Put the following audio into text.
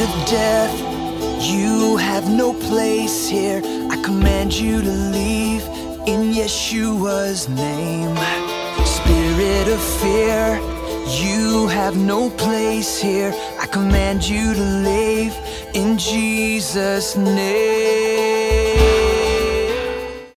of death, you have no place here. I command you to leave in Yeshua's name. Spirit of fear, you have no place here. I command you to leave in Jesus' name.